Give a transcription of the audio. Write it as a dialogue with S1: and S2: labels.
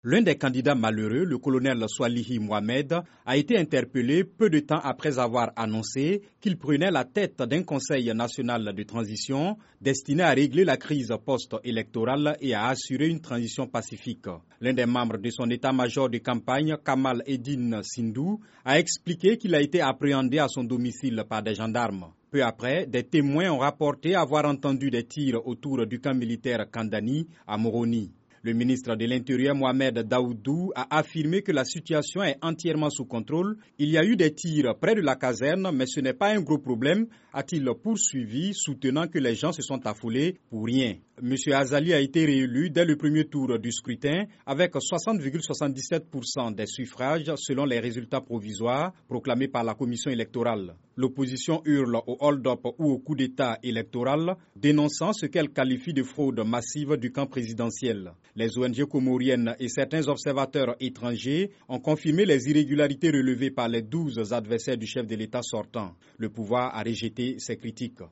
S1: L'un des candidats malheureux, le colonel Swalihi Mohamed, a été interpellé peu de temps après avoir annoncé qu'il prenait la tête d'un conseil national de transition destiné à régler la crise post-électorale et à assurer une transition pacifique. L'un des membres de son état-major de campagne, Kamal Eddine Sindou, a expliqué qu'il a été appréhendé à son domicile par des gendarmes. Peu après, des témoins ont rapporté avoir entendu des tirs autour du camp militaire Kandani à Moroni. Le ministre de l'Intérieur Mohamed Daoudou a affirmé que la situation est entièrement sous contrôle. Il y a eu des tirs près de la caserne, mais ce n'est pas un gros problème, a-t-il poursuivi, soutenant que les gens se sont affolés pour rien. M. Azali a été réélu dès le premier tour du scrutin avec 60,77% des suffrages selon les résultats provisoires proclamés par la commission électorale. L'opposition hurle au hold-up ou au coup d'État électoral, dénonçant ce qu'elle qualifie de fraude massive du camp présidentiel. Les ONG comoriennes et certains observateurs étrangers ont confirmé les irrégularités relevées par les 12 adversaires du chef de l'État sortant. Le pouvoir a rejeté ces critiques.